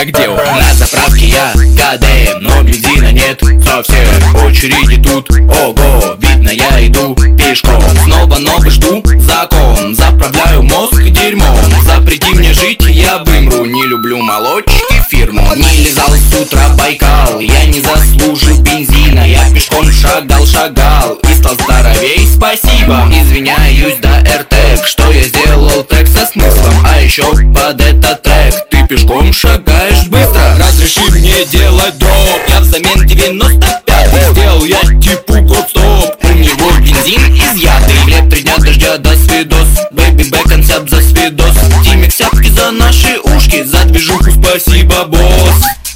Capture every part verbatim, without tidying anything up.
к делу. На заправке я КДМ, но бензина нет совсем. Очереди тут, ого, видно я иду пешком. Снова новый жду закон, заправляю мозг дерьмом. Запрети мне жить, я вымру, не люблю молочки фирму. Не лизал с утра Байкал, я не заслужил бензина. Я пешком шагал-шагал и стал здоровей, спасибо. Извиняюсь, да, эр-тег, что я сделал трек со смыслом. А еще под этот трек ты пешком шагаешь быстро. Разреши мне делать дроп, я взамен девяносто пятый сделал я типу гоп-стоп. У него бензин изъятый. Лет три дня дождя, до свидос. Бэйби бэк, концепт за свидос. Тимик сяпки за наши ушки. За движуху спасибо, босс.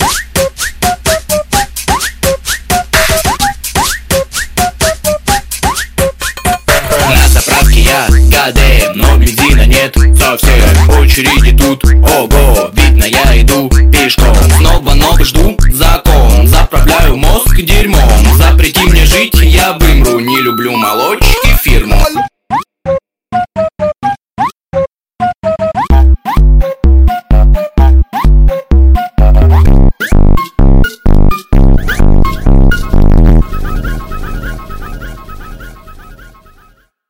На заправке я КДМ, но бензина нет совсем. Очереди тут, ого, видно я иду пешком. Снова новый жду закон, заправляю мозг дерьмом. Запрети мне жить, я вымру, не люблю молочки фирму.